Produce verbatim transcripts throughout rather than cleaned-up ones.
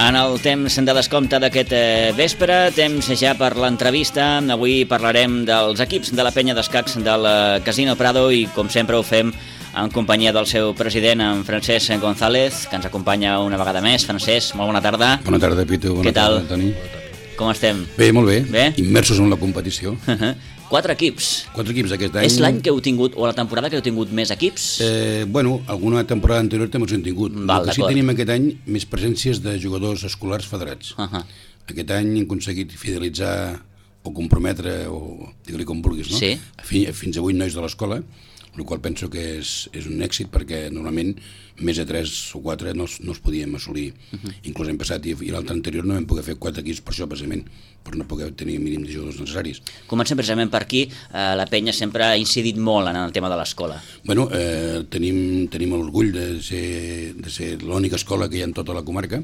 En el temps de descompte d'aquest vespre, temps ja per l'entrevista. Avui parlarem dels equips de la penya d'escacs del Casino Prado i, com sempre, ho fem en companyia del seu president, en Francesc González, que ens acompanya una vegada més. Francesc, molt bona tarda. Bona tarda, Pitu. Bona Què tal? tarda, Toni. Com estem? Bé, molt bé. Bé? Immersos en la competició. Quatre equips. Quatre equips aquest any. És l'any que heu tingut, o la temporada que heu tingut més equips? Eh, bueno, alguna temporada anterior també els hem tingut. Val, El que sí d'acord. tenim aquest any més presències de jugadors escolars federats. Uh -huh. Aquest any hem aconseguit fidelitzar o comprometre, o digue-li com vulguis, no? Sí. Fi, fins a vuit nois de l'escola, el qual penso que és, és un èxit, perquè normalment més de tres o quatre no, no els podíem assolir. Uh -huh. Inclús hem passat, i, i l'altre anterior no vam poder fer quatre equips per això, precisament, per no poder tenir mínim de jugadors necessaris. Comencem precisament per aquí. Eh, la penya sempre ha incidit molt en el tema de l'escola. Bueno, eh, tenim, tenim l'orgull de ser, de ser l'única escola que hi ha en tota la comarca,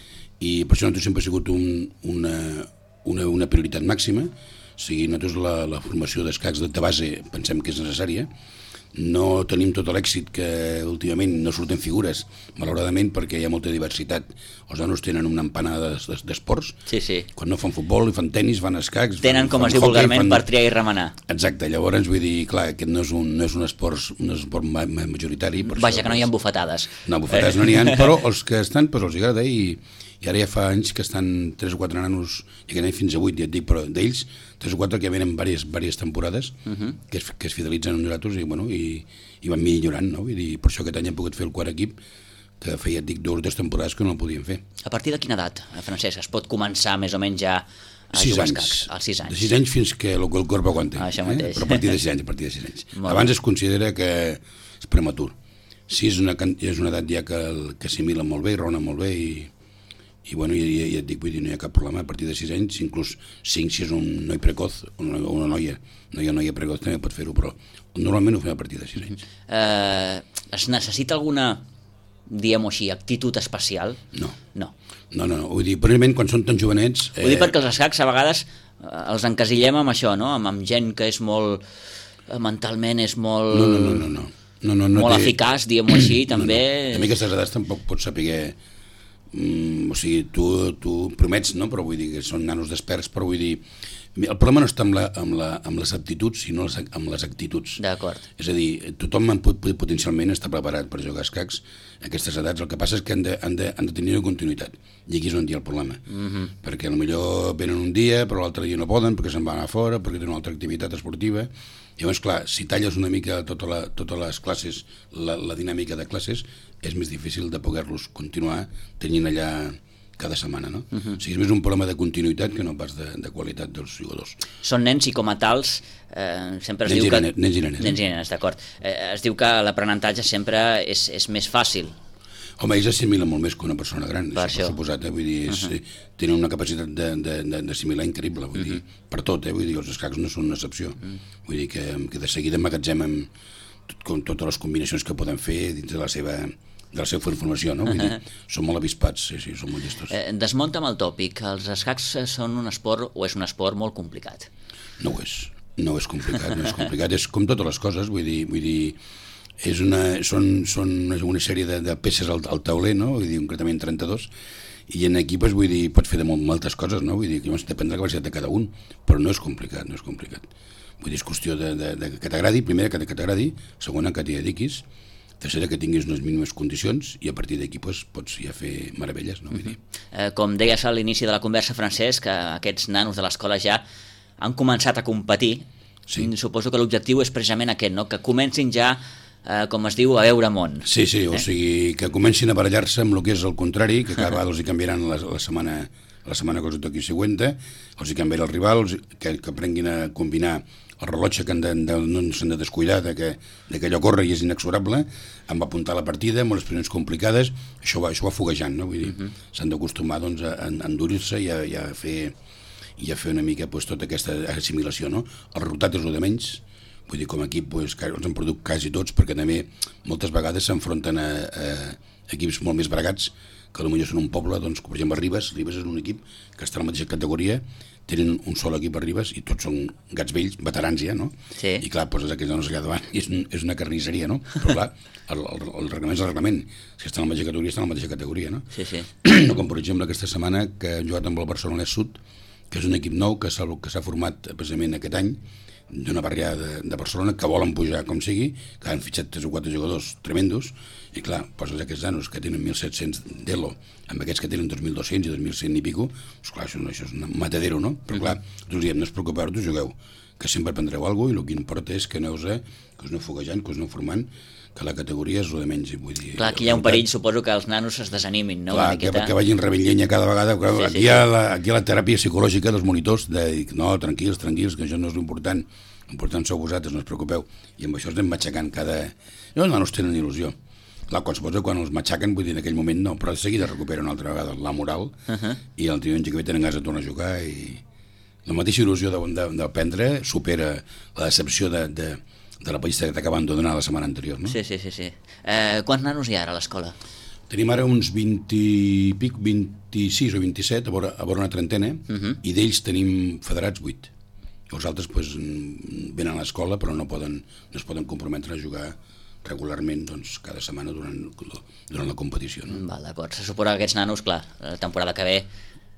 i per això nosaltres sempre ha sigut un, una, una, una prioritat màxima. O sigui, nosaltres la, la formació d'escacs de base pensem que és necessària. No tenim tot l'èxit que últimament no surten figures, malauradament, perquè hi ha molta diversitat. Els nanos tenen una empanada d'esports. Sí, sí. Quan no fan futbol, fan tenis, fan escacs... Tenen, fan, com fan es diu hockey, vulgarment, fan... per triar i remenar. Exacte, llavors vull dir, clar, aquest no és un, no és un esport, un esport ma majoritari. Per Vaja, això, que no hi ha bufetades. No, bufetades eh. no n'hi ha, però els que estan, doncs els agrada, i, i ara ja fa anys que estan tres o quatre nanos, i aquest any fins a vuit, ja et dic, però d'ells, tres o quatre que venen diverses, diverses temporades, uh -huh. que, es, que es fidelitzen amb nosaltres, i, bueno, i, i van millorant, no? Vull dir, per això aquest any hem pogut fer el quart equip, que feia, et dic, dues o tres temporades que no el podíem fer. A partir de quina edat, Francesc, es pot començar més o menys ja a sis jugar anys. escacs? Als sis anys. De sis anys fins que el, el corp aguanta. Ah, això eh? mateix. Però a partir de sis anys, a partir de sis anys. Molt Abans bé. es considera que és prematur. sis és una, és una edat ja que, que assimila molt bé i raona molt bé, i, i bueno, ja, ja, ja et dic, vull dir, no hi ha cap problema. A partir de sis anys, inclús cinc si és un noi precoz, o una, una noia, no hi ha noia precoz també pot fer-ho, però normalment ho fem a partir de sis anys. Eh, es necessita alguna, diguem-ho així, actitud especial? No. No. No, no, no. Vull dir, primerament, quan són tan jovenets... Eh... Vull dir perquè els escacs a vegades eh, els encasillem amb això, no? Amb, amb gent que és molt... Eh, mentalment és molt... No, no, no, no. no. no, no, no molt té... eficaç, diguem-ho així, també... No, no. També aquestes edats tampoc pots saber... Mm, o sigui, tu, tu promets, no? Però vull dir que són nanos desperts, però vull dir... El problema no està amb, la, amb, la, amb les aptituds, sinó les, amb les actituds. D'acord. És a dir, tothom potencialment està preparat per jugar a escacs a aquestes edats. El que passa és que han de, han de, han de tenir una continuïtat. I aquí és on hi ha el problema. Mm-hmm. Perquè potser venen un dia, però l'altre dia no poden, perquè se'n van a fora, perquè tenen una altra activitat esportiva. I llavors, clar, si talles una mica tota la, totes les classes, la, la dinàmica de classes, és més difícil de poder-los continuar tenint allà cada setmana, no? Uh-huh. O sigui, és més un problema de continuïtat que no pas de, de qualitat dels jugadors. Són nens i com a tals eh, sempre es nens diu que... Nens, nens i nenes. Nens i nenes, d'acord. Eh, es diu que l'aprenentatge sempre és, és més fàcil. Home, ells assimilen molt més que una persona gran, per això, per suposat, eh? Vull dir, és, uh-huh. tenen una capacitat d'assimilar increïble, vull uh-huh. dir, per tot, eh? Vull dir, els escacs no són una excepció. Uh-huh. Vull dir que, que de seguida emmagatzemen tot, com totes les combinacions que poden fer dins de la seva... de la seva informació, no? Vull dir, són molt avispats, sí, sí, són molt llestos. Eh, desmunta'm el tòpic. Els escacs són un esport, o és un esport molt complicat? No ho és, no és complicat, no és complicat, és com totes les coses, vull dir, vull dir és una, són, són una sèrie de, de peces al, al tauler, no? Vull dir, concretament trenta-dos, i en aquí, pues, vull dir, pots fer de molt, moltes coses, no? Vull dir, que depèn de la capacitat de cada un, però no és complicat, no és complicat. Vull dir, és qüestió de, de, de que t'agradi, primera, que, que t'agradi, segona, que t'hi dediquis, tercera, que tinguis unes mínimes condicions, i a partir d'aquí pues, pots ja fer meravelles, no? Vull dir. Eh, com deies a l'inici de la conversa, Francesc, que aquests nanos de l'escola ja han començat a competir. Sí. Suposo que l'objectiu és precisament aquest, no? Que comencin ja, eh, com es diu, a veure món. Sí, sí, o eh? sigui, que comencin a barallar-se amb el que és el contrari, que cada vegada els hi canviaran la, la setmana la setmana que els toqui següent, els hi canviarà el rival, que, que aprenguin a combinar el rellotge, que de, de, no s'han de descuidar de que, de que allò corre i és inexorable, em va apuntar la partida amb les primeres complicades, això va, això va foguejant, no? Vull dir, uh-huh. s'han d'acostumar doncs, a, a endurir-se i a, i a fer i a fer una mica pues, tota aquesta assimilació, no? El resultat és el de menys, vull dir, com a equip pues, els han perdut quasi tots, perquè també moltes vegades s'enfronten a, a equips molt més bregats, que potser són un poble, doncs, per exemple, Ribes, Ribes és un equip que està a la mateixa categoria, tenen un sol equip a Ribes i tots són gats vells, veterans ja, no? Sí. I clar, poses aquests dones allà davant i és, un, és una carnisseria, no? Però clar, el, el, el reglament és el reglament. Si estan en la mateixa categoria, estan en la mateixa categoria, no? Sí, sí. No, com per exemple aquesta setmana que hem jugat amb el Barcelona Sud, que és un equip nou que s'ha que s'ha format precisament aquest any, d'una barriada de, de Barcelona, que volen pujar com sigui, que han fitxat tres o quatre jugadors tremendos, i clar, poses aquests nanos que tenen mil set-cents d'Elo, amb aquests que tenen dos mil dos-cents i dos mil cent i pico, doncs clar, això, això és un matadero, no? Però clar, tu us diem, no us preocupeu, tu jugueu, que sempre aprendreu alguna cosa i el que importa és que aneu, eh, que us aneu foguejant, que us aneu formant, que la categoria és el de menys. Vull dir, clar, aquí hi ha un perill, suposo que els nanos es desanimin, no? Clar, miqueta... que, que vagin rebent llenya cada vegada. Clar, sí, aquí, sí, hi ha la, aquí hi ha la teràpia psicològica dels monitors, de dir, no, tranquils, tranquils, que això no és l'important, l'important sou vosaltres, no us preocupeu. I amb això els anem matxacant cada... I els nanos tenen il·lusió. Clar, quan suposa quan els matxaquen, vull dir, en aquell moment no, però de seguida recuperen una altra vegada la moral, uh -huh. i el tio que ve tenen ganes de tornar a jugar, i la mateixa il·lusió d'aprendre supera la decepció de... de de la pallissa que t'acaben de donar la setmana anterior, no? Sí, sí, sí. sí. Eh, quants nanos hi ha ara a l'escola? Tenim ara uns vint i pic, vint-i-sis o vint-i-set, a vora, a vora una trentena, uh -huh. i d'ells tenim federats vuit. Els altres pues, venen a l'escola, però no, poden, no es poden comprometre a jugar regularment doncs, cada setmana durant, durant la competició. No? Val, d'acord. Se suposa que aquests nanos, clar, la temporada que ve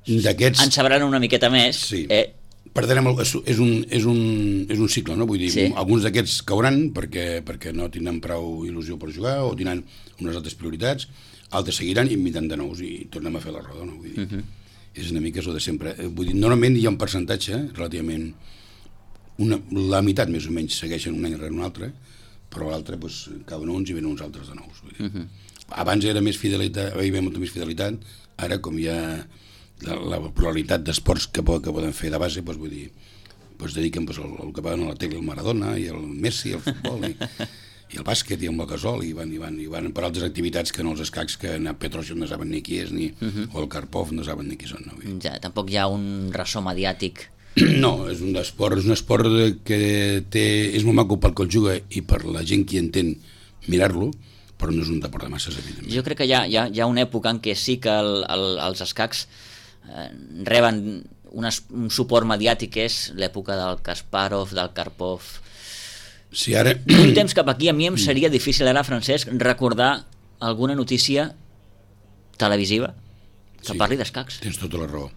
en sabran una miqueta més. Sí. Eh? Perdrem el, és, un, és, un, és un cicle, no? Vull dir, sí. Alguns d'aquests cauran perquè, perquè no tindran prou il·lusió per jugar o tindran unes altres prioritats, altres seguiran i inviten de nous i tornem a fer la roda, no? Vull dir, uh -huh. és una mica això de sempre. Vull dir, normalment hi ha un percentatge relativament, una, la meitat més o menys segueixen un any rere un altre, però l'altre pues, cauen uns i venen uns altres de nous. Vull dir. Uh -huh. Abans era més fidelitat, hi havia molta més fidelitat, ara com hi ha la, la pluralitat d'esports que, que poden fer de base, doncs vull dir, doncs dediquen doncs, el, el que poden a la tele, el Maradona i el Messi, el futbol i, i el bàsquet i el Gasol i van, i, van, i van per altres activitats que no els escacs, que en Petroshev no saben ni qui és ni, uh -huh. o el Karpov no saben ni qui són, no? Ja, tampoc hi ha un ressò mediàtic. No, és un esport, és un esport que té, és molt maco pel que el juga i per la gent que entén mirar-lo, però no és un deport de masses, evidentment. Jo crec que hi ha, hi ha, hi ha una època en què sí que el, el, els escacs eh, reben un, un suport mediàtic, és l'època del Kasparov, del Karpov. Si ara... Un temps cap aquí a mi em seria difícil ara, Francesc, recordar alguna notícia televisiva que sí, parli d'escacs. Tens tota la raó.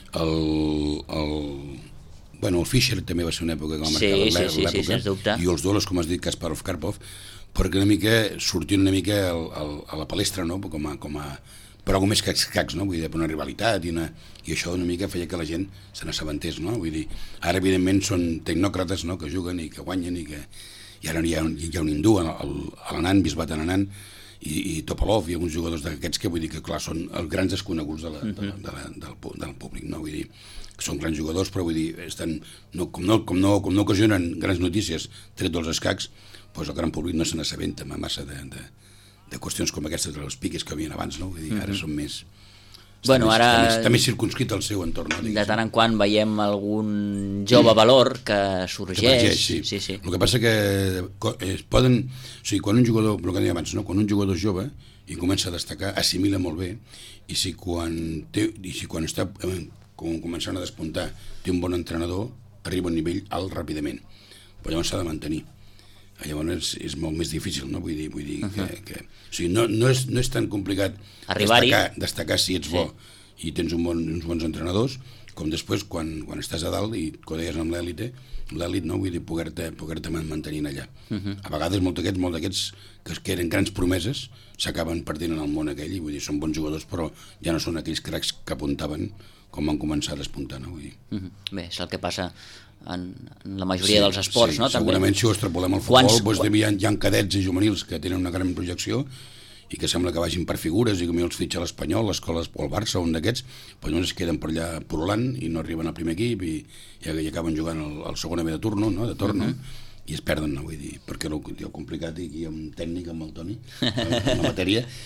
El, el, bueno, el Fischer també va ser una època que va marcar sí, l'època, sí, sí, sí, sens dubte. I els duelos, com has dit, Kasparov-Karpov, perquè una mica sortien una mica al, al, a la palestra, no? Com a, com a, però alguna més que escacs, no? Vull dir, per una rivalitat i, una, i això una mica feia que la gent se n'assabentés, no? Vull dir, ara evidentment són tecnòcrates, no? Que juguen i que guanyen i que... I ara hi ha un, hi ha un hindú, l'Anand, Bisbat Anand, i, i Topalov i alguns jugadors d'aquests que vull dir que clar, són els grans desconeguts de la, de la, de la, del, del públic, no? Vull dir que són grans jugadors, però vull dir estan, no, com, no, com, no, com no ocasionen grans notícies tret dels escacs, doncs el gran públic no se n'assabenta massa de, de, de qüestions com aquestes de les piques que havien abans, no? Vull dir, ara són més... Bueno, més, ara... Està més, està més circunscrit al seu entorn. No? De tant en quant veiem algun jove valor que sorgeix. Que emergeix, sí. Sí, sí. El que passa que es poden... O sigui, quan un jugador, el que deia abans, no? Quan un jugador és jove i comença a destacar, assimila molt bé, i si quan, té, i si quan està com començant a despuntar té un bon entrenador, arriba a un nivell alt ràpidament. Però llavors s'ha de mantenir. Llavors és molt més difícil, no? Vull dir, vull dir uh -huh. que, que... O sigui, no, no, és, no és tan complicat destacar, destacar si ets sí. bo i tens un bon, uns bons entrenadors, com després quan, quan estàs a dalt i quan deies amb l'èlite, l'èlit, no? Vull dir, poder-te poder mantenir allà. Uh -huh. A vegades molt d'aquests, molt d'aquests que, que eren grans promeses s'acaben perdent en el món aquell i vull dir, són bons jugadors però ja no són aquells cracs que apuntaven com van començar a despuntar, no? Vull dir. Uh -huh. Bé, és el que passa en, en la majoria sí, dels esports, sí, no? Segurament també. Si ho extrapolem al futbol, Quants... doncs, hi, ha, hi ha cadets i juvenils que tenen una gran projecció i que sembla que vagin per figures i com els fitxa l'Espanyol, l'escola o el Barça, un d'aquests, però llavors es queden per allà porolant i no arriben al primer equip i, i, i acaben jugant el, el segon B de turno, no? de torno, uh -huh. i es perden, no? Vull dir, perquè el, el complicat i aquí hi ha un tècnic amb el Toni, en la matèria,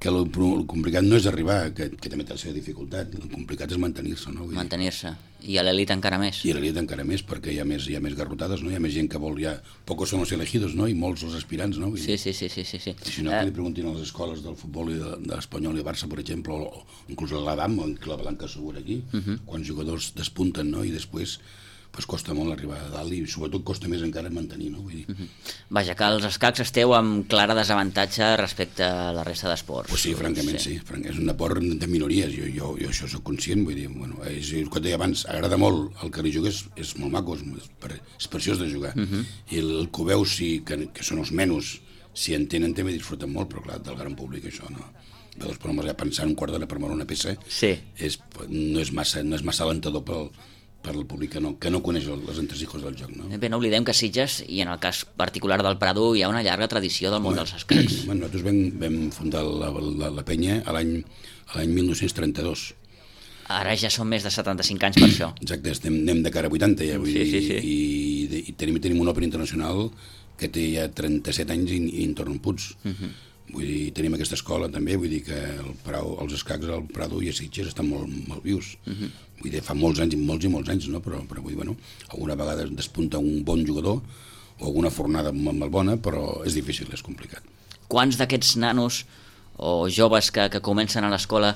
que el, el complicat no és arribar, que, que també té la seva dificultat, el complicat és mantenir-se, no? Mantenir-se, i a l'elit encara més. I a l'elit encara més, perquè hi ha més, hi ha més garrotades, no? Hi ha més gent que vol, ja, pocos són els elegidos, no? I molts els aspirants, no? Sí, sí, sí, sí, sí, sí. I si no, que li preguntin a les escoles del futbol i de, de l'Espanyol i Barça, per exemple, o, o inclús a l'Adam, o la Blanca Segur aquí, uh -huh. quants jugadors despunten, no? I després pues costa molt arribar a dalt i sobretot costa més encara mantenir, no? Vull dir. Uh -huh. Vaja, que els escacs esteu amb clara desavantatge respecte a la resta d'esports. Pues sí, francament sí, sí. Franc, és un esport de minories, jo, jo, jo això soc conscient, vull dir, bueno, és, el que et deia abans, agrada molt, el que li jugues és molt maco, és, és preciós de jugar, uh -huh. i el, el que ho veus, sí, que, que són els menys, si entenen també disfruten molt, però clar, del gran públic això no. De dos podem ja pensar un quart d'hora per moure una peça, sí. és, no, és massa, no és massa alentador pel, per al públic que no, que no coneix les entresijos del joc, no? Bé, no oblidem que a Sitges, i en el cas particular del Prado, hi ha una llarga tradició del món dels escacs. Bueno, nosaltres vam, vam fundar la, la, la penya a l'any mil nou-cents trenta-dos. Ara ja són més de setanta-cinc anys per això. Exacte, estem, anem de cara a vuitanta ja, vull sí, dir, sí, sí. i, i tenim, tenim un Open internacional que té ja trenta-set anys i, i en tornen puts. Uh -huh. Vull dir, tenim aquesta escola també, vull dir que el Prado, els escacs al Prado i a Sitges estan molt, molt vius. Uh -huh. Vull dir, fa molts anys, molts i molts anys, no? Però, però vull dir, bueno, alguna vegada despunta un bon jugador o alguna fornada molt bona, però és difícil, és complicat. Quants d'aquests nanos o joves que, que comencen a l'escola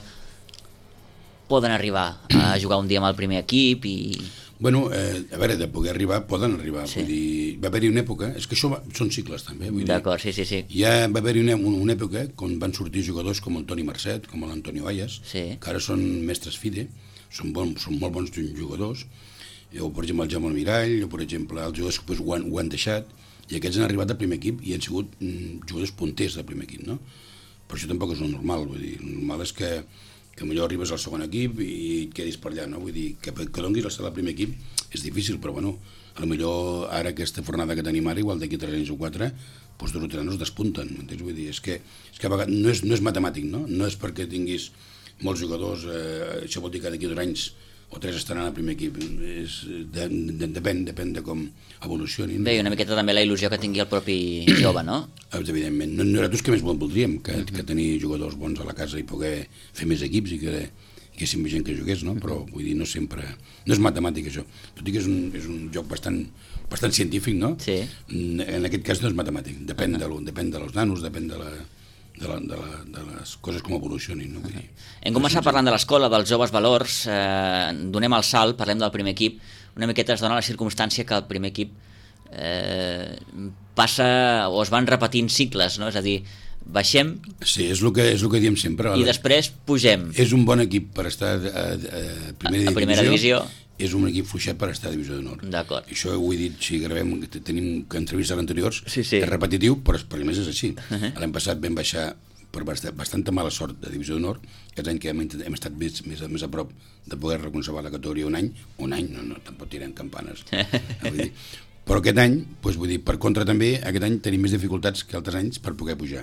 poden arribar a jugar un dia amb el primer equip i... Bueno, eh, a veure, de poder arribar, poden arribar. Sí. Vull dir, va haver-hi una època, és que això va, són cicles també. D'acord, sí, sí, sí. Ja va haver-hi una, una època quan van sortir jugadors com el Toni Marcet, com l'Antonio Valles, sí. que ara són mestres FIDE, són, bon, són molt bons jugadors, o per exemple el Jaume Almirall, o per exemple els jugadors que ho han, ho han deixat, i aquests han arribat al primer equip i han sigut mm, jugadors punters del primer equip, no? Però això tampoc és el normal, vull dir, el normal és que que millor arribes al segon equip i et quedis per allà, no? Vull dir, que, que donguis l'estat al primer equip és difícil, però bueno, a lo millor ara aquesta fornada que tenim ara, igual d'aquí tres anys o quatre, doncs dos o tres anys despunten, m'entens? Vull dir, és que, és que a vegades no és, no és matemàtic, no? No és perquè tinguis molts jugadors, eh, això vol dir que d'aquí dos anys o tres estaran al primer equip, és, de, de, depèn, depèn de com evolucioni. No? Bé, i una miqueta també la il·lusió que tingui el propi jove, no? Evidentment, no, nosaltres que més voldríem que, que tenir jugadors bons a la casa i poder fer més equips i que hi haguéssim més gent que jugués, no? Però vull dir, no sempre... No és matemàtic això, tot i que és un, és un joc bastant, bastant científic, no? Sí. En aquest cas no és matemàtic, depèn, uh -huh. de, lo, depèn de los nanos, depèn de la... De, la, de, la, de les coses com evolucionin, no? Vull dir, hem començat parlant de l'escola, dels joves valors, eh, donem el salt, parlem del primer equip, una miqueta es dona la circumstància que el primer equip eh, passa o es van repetint cicles, no? És a dir, baixem sí, és el que, és el que diem sempre i després pugem. És un bon equip per estar a, a, a primera, a, a primera divisió, divisió, és un equip fluixet per estar a divisió d'honor. D'acord. Això ho he dit, si gravem, tenim entrevistes anteriors, sí, sí. és repetitiu, però perquè més és així. Uh -huh. L'any passat vam baixar per bastant, bastanta mala sort de divisió d'honor, aquest any que hem, hem estat més, més, més a prop de poder reconservar la categoria un any, un any, no, no, tampoc tirem campanes. Vull dir, però aquest any, doncs, vull dir, per contra també, aquest any tenim més dificultats que altres anys per poder pujar,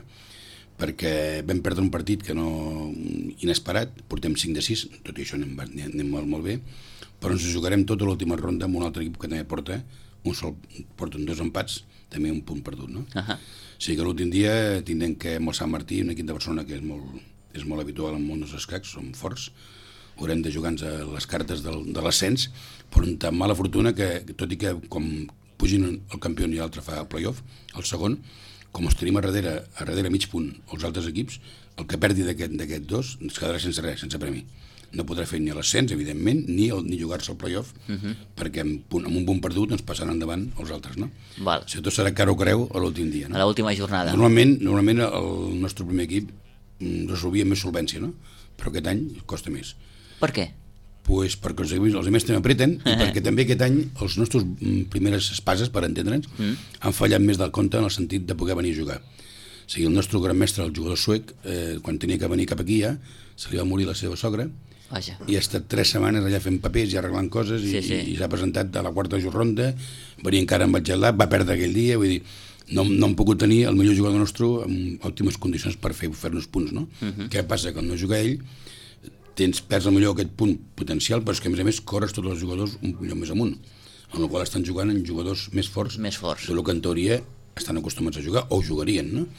perquè vam perdre un partit que no inesperat, portem cinc de sis, tot i això anem, anem molt, molt bé, però ens jugarem tota l'última ronda amb un altre equip que també porta un sol, porten dos empats, també un punt perdut, no? Uh -huh. O sigui que l'últim dia tindrem que amb el Sant Martí, un equip de Barcelona que és molt, és molt habitual en el món dels escacs, som forts, haurem de jugar-nos a les cartes del, de l'ascens, però amb tan mala fortuna que, tot i que com pugin el campió i l'altre fa el play-off, el segon, com els tenim a darrere, a darrere mig punt els altres equips, el que perdi d'aquests dos ens quedarà sense res, sense premi. No podrà fer ni l'ascens, evidentment, ni, el, ni jugar-se al play-off, uh -huh. perquè amb, punt, amb un punt perdut ens passaran endavant els altres, no? Val. O sigui, tot serà cara o creu a l'últim dia, no? A l'última jornada. Normalment, normalment el nostre primer equip resolvia més solvència, no? Però aquest any costa més. Per què? Pues perquè els equips, els altres també apreten, uh -huh. i perquè també aquest any els nostres primeres espases, per entendre'ns, uh -huh. han fallat més del compte en el sentit de poder venir a jugar. O sigui, el nostre gran mestre, el jugador suec, eh, quan tenia que venir cap aquí ja, se li va morir la seva sogra, Vaja. i ha estat tres setmanes allà fent papers i arreglant coses, sí, i, sí. i, i s'ha presentat a la quarta ronda, venia encara amb el jet lag, va perdre aquell dia, vull dir, no, no hem pogut tenir el millor jugador nostre amb òptimes condicions per fer, fer-nos punts, no? Uh -huh. Què passa? Que quan no juga ell, tens, perds el millor aquest punt potencial, però és que a més a més corres tots els jugadors un lloc més amunt, en el qual estan jugant en jugadors més forts, més forts. de lo que en teoria estan acostumats a jugar, o jugarien, no?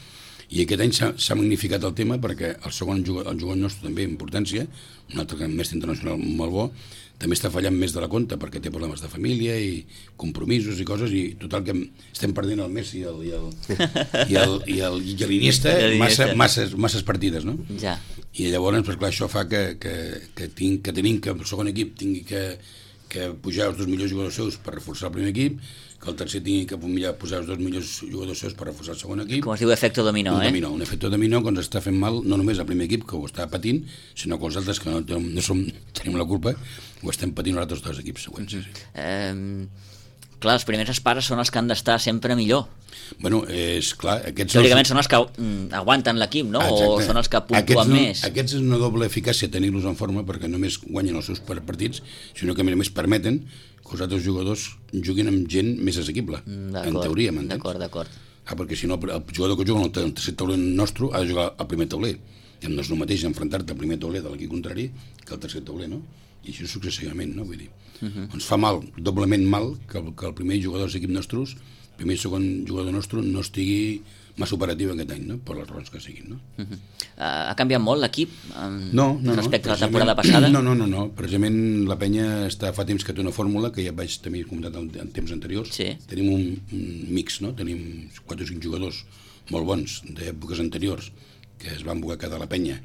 I aquest any s'ha magnificat el tema perquè el segon jugador, el jugador nostre també, importància, un altre mestre internacional molt bo, també està fallant més de la compte perquè té problemes de família i compromisos i coses, i total que estem perdent el Messi i el, i el, i el, i el, i l'Iniesta massa, masses, masses partides, no? Ja. I llavors, doncs, clar, això fa que, que, que, tinc, que tenim que el segon equip tingui que, que pujar els dos millors jugadors seus per reforçar el primer equip, que el tercer tingui que posar els dos millors jugadors seus per reforçar el segon equip. Com es diu efecte dominó, un eh? Dominó, un efecte dominó que ens està fent mal no només al primer equip, que ho està patint, sinó que els altres que no, no som, tenim la culpa, ho estem patint els altres dos equips següents. Sí, sí. Eh, clar, els primers pares són els que han d'estar sempre millor. Bueno, és clar, aquests... Teòricament són els que mm, aguanten l'equip, no? Exacte. O són els que puntuen no, més. Aquests és una doble eficàcia tenir-los en forma perquè només guanyen els seus partits, sinó que a més per permeten que els altres jugadors juguin amb gent més assequible, en teoria, m'entens? D'acord, d'acord. Ah, perquè si no, el jugador que juga en el tercer tauler nostre ha de jugar al primer tauler. I no és el mateix enfrontar-te al primer tauler de l'equip contrari que al tercer tauler, no? I així successivament, no? Vull dir, uh -huh. Ens fa mal, doblement mal, que el, que el primer jugador dels equips nostres, el primer i segon jugador nostre, no estigui massa operatiu aquest any, no? Per les raons que siguin, no? Uh -huh. uh, ha canviat molt l'equip um, no, no, respecte no, a la temporada passada? No, no, no, no. Precisament la penya està, fa temps que té una fórmula que ja vaig també comentat en, en temps anteriors. Sí. Tenim un, un mix, no? Tenim quatre o cinc jugadors molt bons d'èpoques anteriors que es van voler quedar a la penya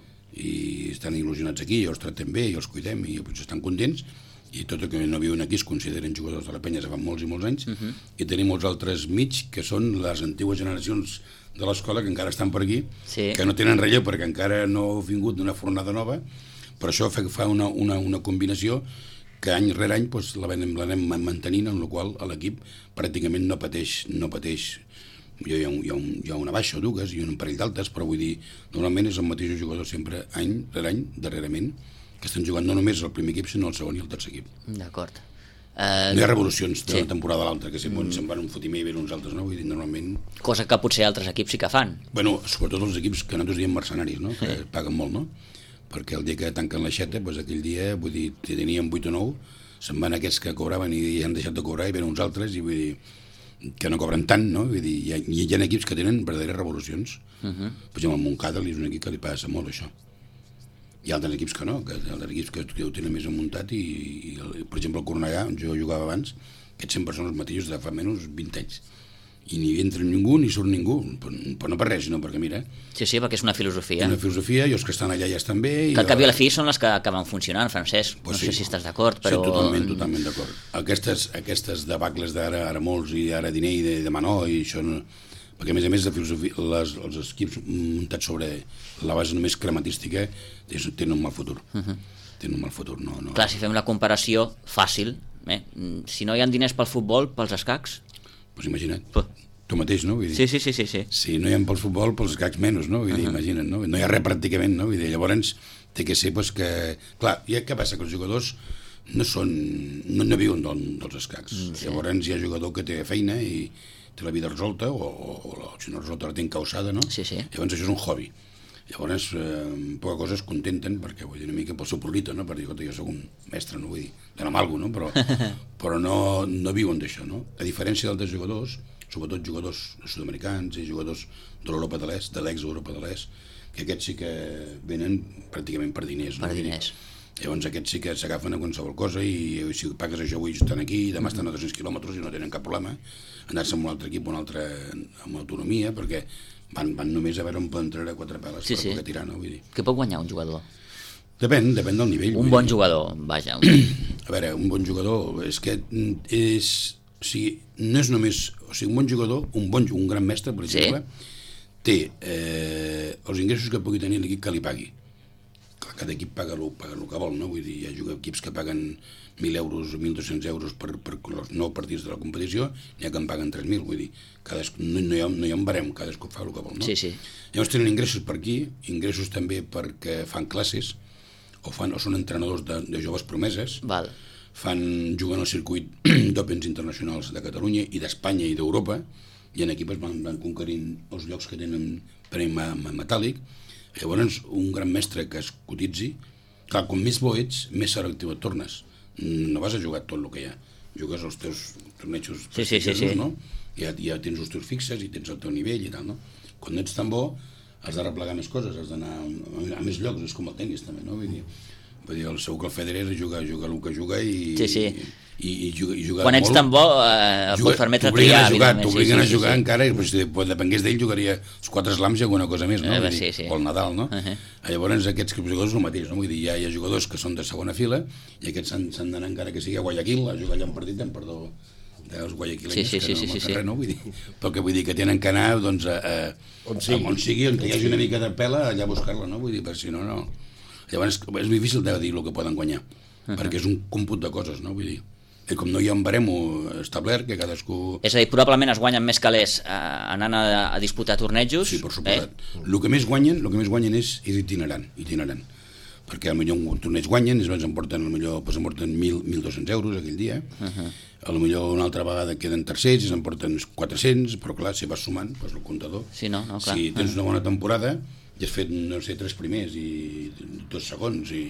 i estan il·lusionats aquí, i els tractem bé i els cuidem i potser estan contents, i tot el que no viuen aquí es consideren jugadors de la penya fa molts i molts anys. Uh-huh. I tenim els altres mig que són les antigues generacions de l'escola que encara estan per aquí, sí. Que no tenen relleu perquè encara no ha vingut d'una fornada nova, però això fa una, una, una combinació que any rere any doncs, l'anem mantenint, en la qual l'equip pràcticament no pateix, no pateix. Hi ha, hi, ha un, hi ha una baixa o dues i un parell d'altes, però vull dir, normalment és el mateix jugador sempre, any rere any, darrerament, que estan jugant no només el primer equip, sinó el segon i el tercer equip. D'acord. Uh, no hi ha revolucions d'una sí. temporada a l'altra, que sempre mm. se'n van un fotimer i ven uns altres, no? Vull dir, normalment... Cosa que potser altres equips sí que fan. Bueno, sobretot els equips que nosaltres diem mercenaris, no? Que sí. Paguen molt, no? Perquè el dia que tanquen l'aixeta, doncs aquell dia, vull dir, si teníem vuit o nou, se'n van aquests que cobraven i han deixat de cobrar i ven uns altres, i vull dir, que no cobren tant, no? Vull dir, hi ha, hi ha equips que tenen verdaderes revolucions. Uh -huh. Per exemple, el Montcada és un equip que li passa molt, això. Hi ha altres equips que no, que hi ha altres equips que, que ho tenen més amuntat i, i el, per exemple, el Cornellà, on jo jugava abans, aquests sempre són els mateixos de fa menys vint anys. I ni entra ningú ni surt ningú, però no per res, sinó perquè mira... Sí, sí, perquè és una filosofia. És una filosofia, i els que estan allà ja estan bé... Que al cap i a la fi són les que acaben funcionant, Francesc. Pues no sí. sé si estàs d'acord, però... Sí, totalment, totalment d'acord. Aquestes, aquestes debacles d'ara, ara molts, i ara diner i de, de menor, i això... No... Perquè, a més a més, la filosofia, les, els equips muntats sobre la base només crematística tenen un mal futur. Uh -huh. Tenen un mal futur, no, no... Clar, si fem la comparació fàcil, eh? Si no hi ha diners pel futbol, pels escacs... Pues imagina't. Puh. Tu mateix, no? Vull dir, sí, sí, sí, sí, sí. Si no hi ha pel futbol, pels escacs menys, no? Vull dir, uh -huh. Imagina't, no? No hi ha res pràcticament, no? Vull dir, llavors té que ser, pues, que... Clar, i què passa? Que els jugadors no són... no, no viuen del, dels escacs. Mm, sí. Llavors hi ha jugador que té feina i té la vida resolta, o, o, o si no resolta la té encausada, no? Sí, sí. Llavors això és un hobby. Llavors, eh, poca cosa es contenten, perquè vull dir una mica pel seu prolito, no? Per dir, jo soc un mestre, no? Vull dir, d'anar amb alguna cosa, no? Però, però no, no viuen d'això, no? A diferència d'altres jugadors, sobretot jugadors sud-americans i jugadors de l'Europa de l'Est, de l'ex-Europa de l'Est, que aquests sí que venen pràcticament per diners. Per no? diners. Llavors aquests sí que s'agafen a qualsevol cosa, i si pagues això avui estan aquí, demà estan a dos-cents quilòmetres i no tenen cap problema, anar-se amb un altre equip o un altre amb autonomia, perquè van, van només a veure on poden treure quatre peles sí, per sí. poder tirar, no? Vull dir. Què pot guanyar un jugador? Depèn, depèn del nivell. Un bon dir. jugador, vaja. A veure, un bon jugador és que és... O sigui, no és només... O sigui, un bon jugador, un bon un gran mestre, per exemple, sí. té eh, els ingressos que pugui tenir l'equip que li pagui. Cada equip paga el, paga el que vol, no? Vull dir, hi ha equips que paguen mil euros o mil dos-cents euros per, per els nou partits de la competició, n'hi ha que en paguen tres mil, vull dir, cadascú, no, no, hi ha, no hi ha un barem, cadascú fa el que vol, no? Sí, sí. Llavors tenen ingressos per aquí, ingressos també perquè fan classes, o, fan, o són entrenadors de, de joves promeses, Val. fan, juguen al circuit d'Opens internacionals de Catalunya i d'Espanya i d'Europa, i en equipes van, van conquerint els llocs que tenen premi metàl·lic. Llavors, un gran mestre que es cotitzi, clar, com més bo ets, més selectiu et tornes. No vas a jugar tot el que hi ha. Jugues els teus tornejos sí, sí, sí, sí. no? Ja, ja tens els teus fixes i tens el teu nivell i tal, no? quan no ets tan bo, has de replegar més coses, has d'anar a més llocs, és com el tenis també, no? Vull dir, vull dir el segur que el Federer juga, juga el que juga i, sí, sí. i, i, juga, i juga quan ets molt, tan bo eh, juga, pots permetre triar. T'obliguen a jugar encara, i si depengués d'ell jugaria els quatre slams i alguna cosa més, no? Eh, Dir, sí, sí. o el Nadal, no? Uh -huh. Llavors aquests jugadors és el mateix, no? Vull dir, hi ha, hi ha jugadors que són de segona fila i aquests s'han d'anar encara que sigui a Guayaquil a jugar allà un partit, en perdó dels guayaquilenyos, sí, sí, que no sí, amb el sí, carrer, sí. no? Vull dir, però que vull dir que tenen que anar doncs, a, a, on, sigui. on sigui, on hi hagi una mica de pela, allà a buscar-la, no? Vull dir, perquè si no, no... Llavors és difícil de dir el que poden guanyar, uh -huh. perquè és un còmput de coses, no? Vull dir, i com no hi ha un baremo establert, que cadascú... És a dir, probablement es guanyen més calés eh, anant a, a disputar tornejos. Sí, per suposat. Eh? El que més guanyen, el que més guanyen és, és itinerant, itinerant. Perquè potser un torneig guanyen, i ens emporten, potser emporten mil, mil dos-cents euros aquell dia, uh -huh. potser una altra vegada queden tercers i s'emporten quatre-cents, però clar, si vas sumant, doncs el comptador, sí, no, no, clar. Si tens una bona temporada i has fet, no sé, tres primers i dos segons i,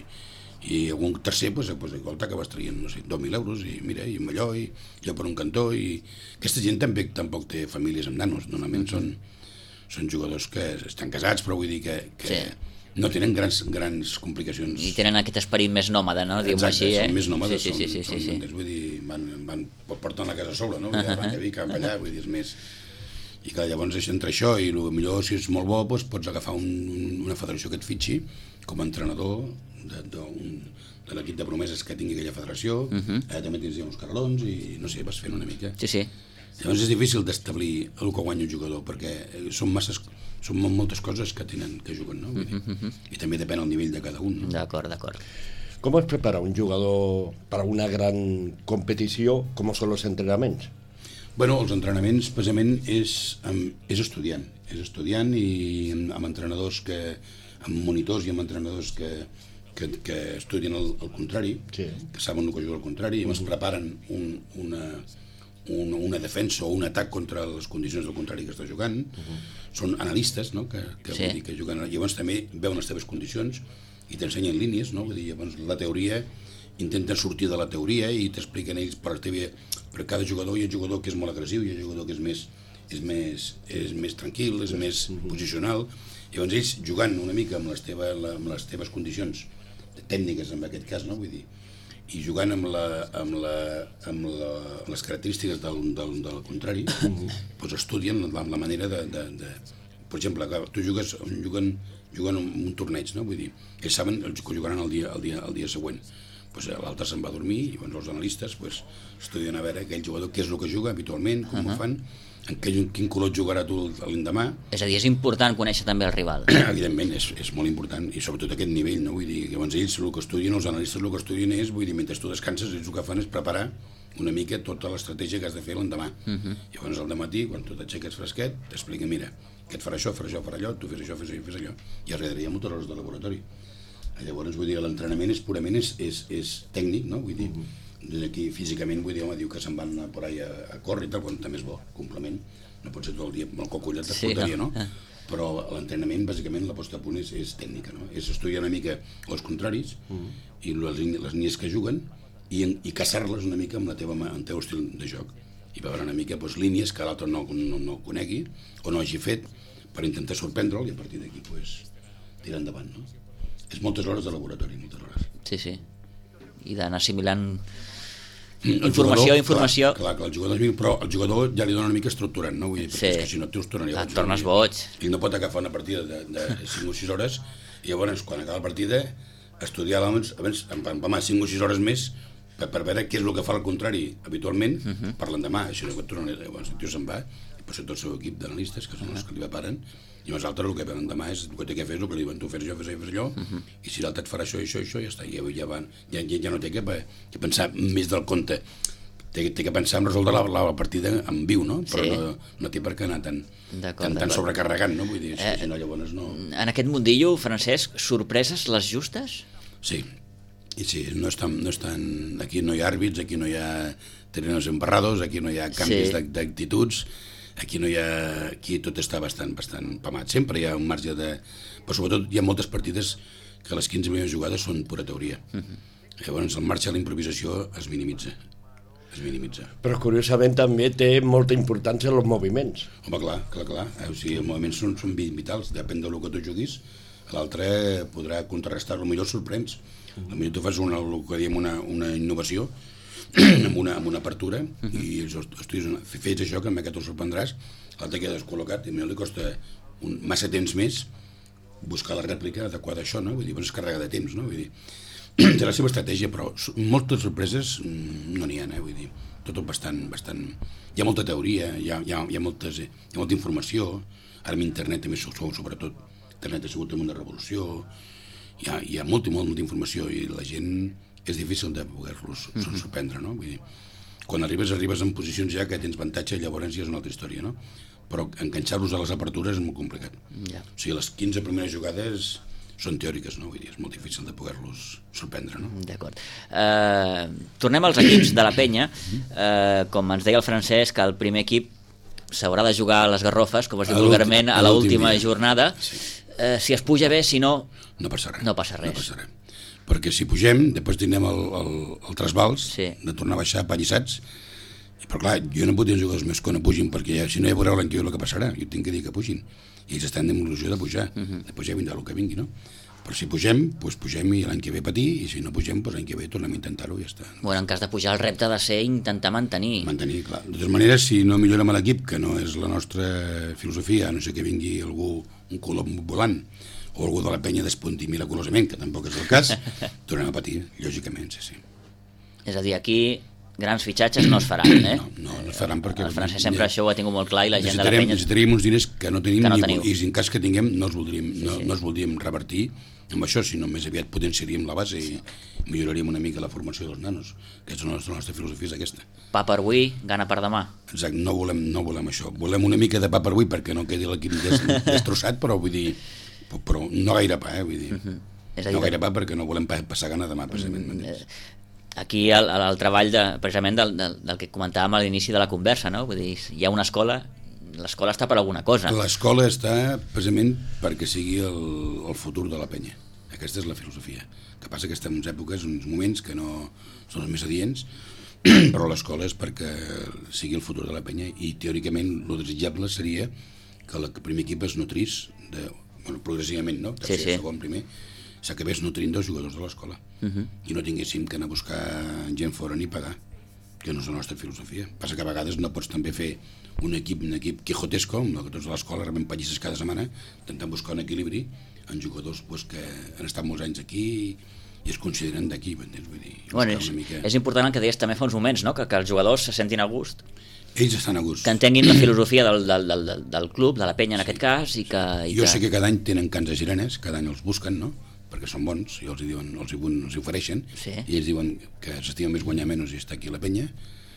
i algun tercer, doncs, doncs igual t'acabes traient, no sé, dos mil euros i mira, i amb allò, i allò per un cantó, i aquesta gent també tampoc té famílies amb nanos, normalment uh -huh. són, són jugadors que estan casats, però vull dir que, que sí. no tenen grans, grans complicacions. I tenen aquest esperit més nòmada, no? Diguem-ho així, eh? Són més nòmades, sí, sí, sí, són, sí, sí, sí. Vull dir, van, van, porten la casa a sobre, no? Vull dir, van a dir, cap allà, vull dir, és més... I que llavors entre això i el millor, si és molt bo, doncs pots agafar un, un, una federació que et fitxi com a entrenador de, de, un, de l'equip de promeses que tingui aquella federació, uh -huh. eh, també tens uns carrons i no sé, vas fent una mica. Sí, sí. Llavors és difícil d'establir el que guanya un jugador, perquè són masses, són moltes coses que tenen, que juguen, no? Vull dir, uh -huh. I també depèn del nivell de cada un, no? D'acord, d'acord. ¿Cómo es preparar un jugador para una gran competició? ¿Cómo son los entrenamientos? Bueno, els entrenaments, precisament, és, és estudiant. És estudiant i amb, amb entrenadors que... amb monitors i amb entrenadors que, que, que estudien el, el contrari, sí. que saben el que juga el contrari, i uh -huh. es preparen un, una, una, una defensa o un atac contra les condicions del contrari que està jugant. Uh -huh. Són analistes, no?, que, que, sí. vull dir, que juguen. Llavors també veuen les teves condicions i t'ensenyen línies, no? Vull dir, llavors la teoria, intenten sortir de la teoria i t'expliquen ells per, TV, per cada jugador. Hi ha jugador que és molt agressiu, hi ha jugador que és més, és més, és més tranquil, és més uh-huh. posicional. Llavors ells jugant una mica amb les, teva, la, amb les teves condicions tècniques en aquest cas, no? Vull dir, i jugant amb, la, amb, la, amb, la, amb les característiques del, del, del contrari, uh-huh. doncs estudien la, la manera de, de, de... Per exemple, que tu jugues, juguen, juguen un, un torneig, no? Vull dir, ells saben que jugaran el dia, el dia, el dia següent. Pues l'altre se'n va a dormir i doncs, els analistes pues, estudien a veure aquell jugador què és el que juga habitualment, com uh -huh. ho fan, en quin, quin color jugarà tu l'endemà. És a dir, és important conèixer també el rival. Evidentment, és, és molt important, i sobretot aquest nivell, no? Vull dir, llavors ells el que estudien, els analistes el que estudien és, vull dir, mentre tu descanses, ells el que fan és preparar una mica tota l'estratègia que has de fer l'endemà. Uh -huh. Llavors al dematí, quan tu t'aixeques fresquet, t'explica, mira, que et farà això, farà això, farà allò, tu fes això, fes això, fes allò, i a darrere hi ha moltes hores de laboratori. Llavors, vull dir, l'entrenament és purament és, és, és tècnic, no? Vull dir, des d'aquí físicament, vull dir, home, diu que se'n van a por ahí a, a córrer i tal, quan també és bo, complement. No pot ser tot el dia amb el cocollet d'escoltaria, sí, no? no? Però l'entrenament, bàsicament, la posta a punt és, és tècnica, no? És estudiar una mica els contraris uh-huh. i les, les línies que juguen i, i caçar-les una mica amb, la teva, amb el teu estil de joc. I veure una mica doncs, línies que l'altre no, no, no conegui o no hagi fet per intentar sorprendre'l i a partir d'aquí pues, tirar endavant, no? És moltes hores de laboratori, moltes hores. Sí, sí. I d'anar assimilant el informació, jugador, informació... Clar, clar, clar, el jugador, però el jugador ja li dona una mica estructurant, no? Vull dir, perquè sí. és que si no te'ls tornaria boig. Et tornes boig. Ell no pot agafar una partida de, de cinc o sis hores i llavors, quan acaba la partida, estudiar abans, abans amb cinc o sis hores més per, per veure què és el que fa el contrari habitualment uh -huh. per l'endemà. Així que et torna, llavors el tio se'n va i posa tot el seu equip d'analistes, que són uh -huh. els que li preparen, i els altres el que veuen demà és el que té que fer, el que li diuen tu fes això, fes això, fes allò, uh -huh. i si l'altre et farà això, això, això, ja està, ja, ja, van, ja, ja, ja no té que, que pensar més del compte, té, té que pensar en resoldre la, la partida en viu, no? Però sí. no, no té per què anar tan, tan, tan sobrecarregant, no? Vull dir, eh, si no, llavors no... En aquest mundillo, Francesc, sorpreses les justes? Sí, i sí, no és tan, no és tan... Aquí no hi ha àrbits, aquí no hi ha terrenos embarrados, aquí no hi ha canvis sí. d'actituds, aquí no hi ha... Aquí tot està bastant, bastant pamat. Sempre hi ha un marge de... Però sobretot hi ha moltes partides que les quinze primeres jugades són pura teoria. Uh-huh. Llavors el marge de la improvisació es minimitza. es minimitza. Però curiosament també té molta importància els moviments. Home, clar, clar, clar. Eh? O sigui, els moviments són, són vitals, depèn del que tu juguis, l'altre podrà contrarrestar, potser sorprens. Potser tu fas una, el que diem una, una innovació, amb una, amb una apertura, uh -huh. i estudis, fes això, que amb aquest el sorprendràs, l'altre queda descol·locat, i a mi li costa un, massa temps més buscar la rèplica adequada a això, no? Vull dir, és càrrega de temps, no? Vull dir, té la seva estratègia, però moltes sorpreses no n'hi ha, eh? Vull dir, tot bastant, bastant... Hi ha molta teoria, hi ha, hi ha, hi ha, moltes, hi ha molta informació, ara amb internet també sou, sobretot, internet ha sigut una revolució, hi ha, hi ha molta, molta, molta informació, i la gent és difícil de poder-los uh-huh. sorprendre, no? Vull dir, quan arribes, arribes en posicions ja que tens avantatge, llavors ja és una altra història, no? Però enganxar-los a les apertures és molt complicat. Yeah. O sigui, les quinze primeres jugades són teòriques, no? Vull dir, és molt difícil de poder-los sorprendre, no? D'acord. Uh, tornem als equips de la penya. Uh, com ens deia el Francesc, el primer equip s'haurà de jugar a les Garrofes, com es diu vulgarment, a l'última jornada. Sí. Uh, si es puja bé, si no... No passa res. No passa res. No passa res. Perquè si pugem, després tindrem el, el, el trasbals, sí. de tornar a baixar apallissats. Però clar, jo no puc dir als jugadors més que no pugin, perquè ja, si no ja veureu l'any que ve el que passarà, jo tinc que dir que pugin. I ells estan amb il·lusió de pujar, uh -huh. després ja vindrà el que vingui, no? Però si pugem, doncs pugem i l'any que ve patir, i si no pugem, doncs l'any que ve tornem a intentar-ho i ja està. Bueno, en cas de pujar, el repte ha de ser intentar mantenir. Mantenir, clar. De totes maneres, si no millorem l'equip, que no és la nostra filosofia, a no sé que vingui algú, un colom volant, o algú de la penya despunti miraculosament, que tampoc és el cas, tornem a patir, lògicament, sí, sí. És a dir, aquí grans fitxatges no es faran, eh? No, no, no es faran perquè... El Francesc sempre ja, això ho ha tingut molt clar i la gent de la penya... Necessitaríem uns diners que no tenim, que no ni, i si en cas que tinguem no els voldríem, sí, no, sí. no els voldríem revertir amb això, sinó més aviat potenciaríem la base i milloraríem una mica la formació dels nanos, que és la nostra, la nostra filosofia és aquesta. Pa per avui, gana per demà. Exacte, no volem, no volem això. Volem una mica de pa per avui perquè no quedi l'equip des, destrossat, però vull dir... però no gaire pa, eh? Vull dir, uh -huh. és a dir no gaire pa perquè no volem passar gana demà, precisament. Uh -huh. Aquí el, el treball de, precisament del, del, del que comentàvem a l'inici de la conversa, no? Vull dir, hi ha una escola, l'escola està per alguna cosa. L'escola està precisament perquè sigui el, el futur de la penya. Aquesta és la filosofia. El que passa que estem en unes èpoques, uns moments que no són els més adients, però l'escola és perquè sigui el futur de la penya i teòricament el desitjable seria que el primer equip es nutrís de, bueno, progressivament, no? Tercer, sí, sí. segon, primer, s'acabés nutrint dels jugadors de l'escola uh -huh. i no tinguéssim que anar a buscar gent fora ni pagar, que no és la nostra filosofia. Passa que a vegades no pots també fer un equip, un equip quijotesco, amb el que tots a l'escola reben pallisses cada setmana, intentant buscar un equilibri en jugadors pues, que han estat molts anys aquí i es consideren d'aquí, m'entens? Vull dir, bueno, és, mica... és important el que deies també fa uns moments, no? que, que els jugadors se sentin a gust. Ells estan a gust. Que entenguin la filosofia del, del, del, del club, de la penya en sí. aquest cas, i que... I jo que... sé que cada any tenen cants de sirenes, cada any els busquen, no? Perquè són bons, i els hi diuen, els hi, els hi ofereixen, sí. i ells diuen que s'estima més guanyar menys i estar aquí a la penya,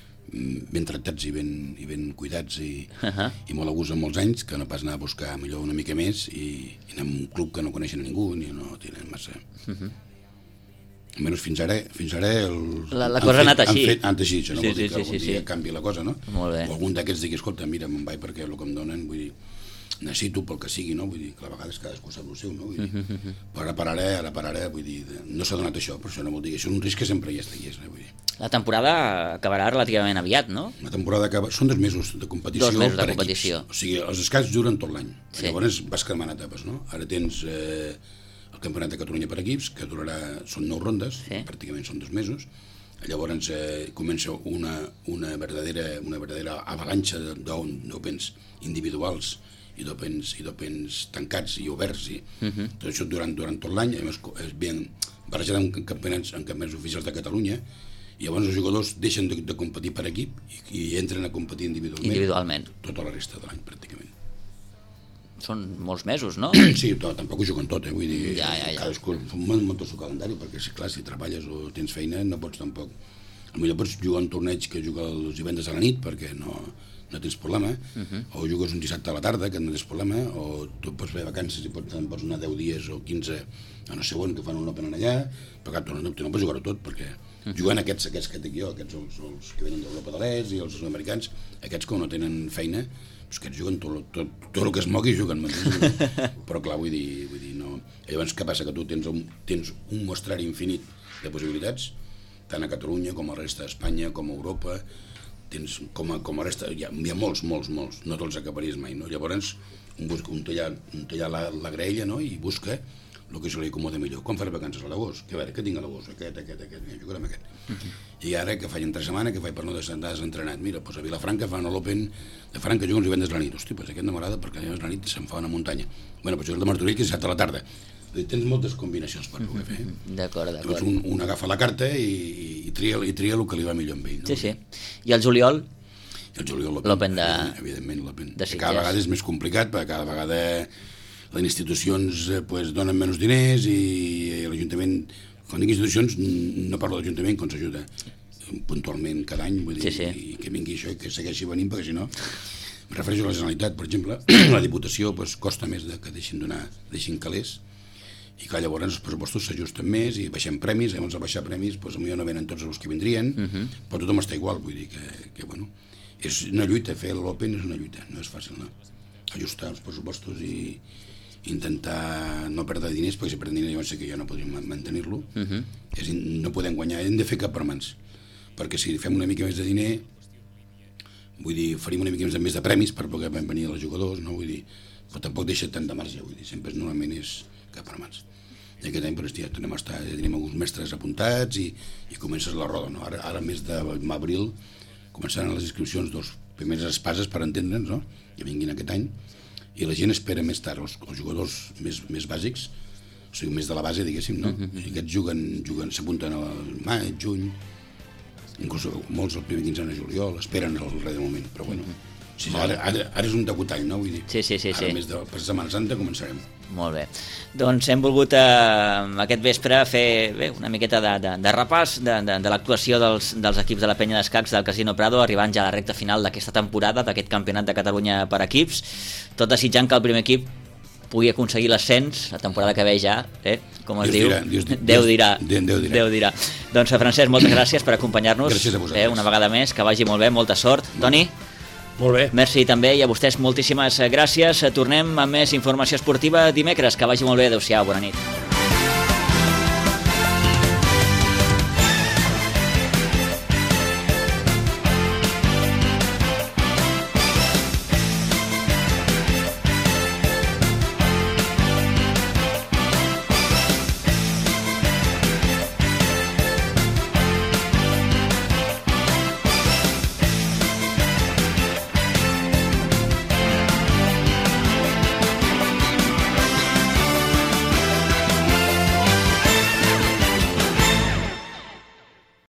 ben tractats i ben, i ben cuidats i, uh -huh. i molt a gust en molts anys, que no pas anar a buscar millor una mica més i, i anar a un club que no coneixen a ningú ni no tenen massa... Uh -huh. Almenys fins ara, fins ara els, la, la cosa ha anat així. Han fet, han fet així, això no sí, vol dir sí, que algun sí, dia sí. canvi la cosa, no? Molt bé. O algun d'aquests digui, escolta, mira, me'n vaig perquè el que em donen, vull dir, necessito pel que sigui, no? Vull dir, que a vegades cadascú sap el seu, no? Vull dir, uh -huh. però ara per ara, ara per ara, vull dir, no s'ha donat això, però això no vol dir, això és un risc que sempre hi està, hi és, eh? Vull dir. La temporada acabarà relativament aviat, no? La temporada acaba... Són dos mesos de competició. Dos mesos de per competició. Equips. O sigui, els escacs duren tot l'any. Sí. Llavors vas cremant etapes, no? Ara tens eh, el Campionat de Catalunya per equips, que durarà... Són nou rondes, sí. pràcticament són dos mesos. Llavors eh, comença una, una, verdadera, una verdadera avalanxa d'opens individuals i d'opens i d'opens tancats i oberts. I uh -huh. tot això durant, durant tot l'any. A més, es ven barrejat en campionats, en campionats oficials de Catalunya. I llavors els jugadors deixen de, de competir per equip i, i entren a competir individualment. Individualment. Tota la resta de l'any, pràcticament. Són molts mesos, no? Sí, no, tampoc ho juguen tot, eh? Vull dir, ja, ja, ja. cadascú munta el seu calendari, perquè, sí, clar, si treballes o tens feina, no pots tampoc... Potser pots jugar un torneig que juga els divendres a la nit, perquè no, no tens problema, uh -huh. o jugues un dissabte a la tarda, que no tens problema, o tu pots fer vacances i pots, pots anar deu dies o quinze a no sé on, que fan un Open allà, però clar, tu no, tu no pots jugar-ho tot, perquè uh -huh. jugant aquests, aquests que dic jo, aquests els, els que venen d'Europa de l'Est i els sud-americans, aquests que no tenen feina, doncs que aquests juguen tot, tot, tot el que es mogui juguen, però clar, vull dir, vull dir no... Llavors què passa? Que tu tens un, tens un mostrari infinit de possibilitats tant a Catalunya com a la resta d'Espanya, com a Europa, tens com a, com a resta, hi ha, hi ha molts, molts, molts, no tots acabaries mai, no? Llavors, un, busca, un tallar, un tallar la, la graella, no? I busca el que se li acomoda millor. Quan faré vacances a l'agost? Que a veure, què tinc a l'agost? Aquest, aquest, aquest, mira, jugaré amb aquest. Uh-huh. I ara, que faig entre setmana, que faig per no estar desentrenat? Mira, doncs a Vilafranca fan l'Open de Franca, juguen els divendres a la nit. Hosti, doncs aquest no m'agrada perquè divendres a la nit se'n fa una muntanya. Bueno, doncs el de Martorell, que és set a la tarda. Tens moltes combinacions per poder fer. D'acord, d'acord. Un, un agafa la carta i, i, tria, i tria el que li va millor amb ell. No? Sí, sí. I el juliol? I el juliol l'Open de... Evidentment, l'Open. De Sitges. Cada vegada és més complicat, perquè cada vegada les institucions eh, pues, donen menys diners i, i l'Ajuntament, quan dic institucions, no parlo d'Ajuntament, quan s'ajuda puntualment cada any, vull dir, sí, sí. I que vingui això i que segueixi venint, perquè si no... Em refereixo a la Generalitat, per exemple, la Diputació pues, costa més de que deixin donar, deixin calés, i clar, llavors els pressupostos s'ajusten més i baixem premis, llavors a baixar premis doncs potser no venen tots els que vindrien, uh-huh. Però tothom està igual, vull dir que, que bueno, és una lluita, fer l'Open és una lluita, no és fàcil, no? Ajustar els pressupostos i intentar no perdre diners, perquè si perdem diners llavors sé que ja no podríem mantenir-lo, uh-huh. És, no podem guanyar, hem de fer cap per mans, perquè si fem una mica més de diner, vull dir, faríem una mica més de, més de premis per poder venir els jugadors, no? Vull dir, però tampoc deixa tant de marge, vull dir, sempre normalment és cap per mans. I aquest any, però, hòstia, tenim, estar, tenim alguns mestres apuntats i, i comences la roda, no? Ara, ara mes d'abril començaran les inscripcions dels primers espases per entendre'ns, no? Que vinguin aquest any, i la gent espera més tard, els, els jugadors més, més bàsics, o sigui, més de la base, diguéssim, no? Uh-huh. I aquests juguen, juguen s'apunten al maig, juny, inclús molts el primer quinze de juliol, esperen el rei de moment, però bueno, sí, ara, ara, ara és un degutall, no? Vull dir, sí, sí, sí, ara sí. més de, per Setmana Santa començarem. Molt bé. Doncs hem volgut eh, aquest vespre fer bé, una miqueta de, de, de repàs de, de, de l'actuació dels, dels equips de la penya d'escacs del Casino Prado, arribant ja a la recta final d'aquesta temporada, d'aquest campionat de Catalunya per equips, tot desitjant que el primer equip pugui aconseguir l'ascens la temporada que ve ja, eh? Com es Dios diu? Dirà, Dios, Déu dirà. Déu, Déu dirà. Déu dirà. Doncs Francesc, moltes gràcies per acompanyar-nos. Gràcies a vosaltres. Eh? Una vegada més, que vagi molt bé, molta sort. Toni? Molt bé. Merci també, i a vostès moltíssimes gràcies. Tornem amb més informació esportiva dimecres. Que vagi molt bé, adeu-siau, bona nit.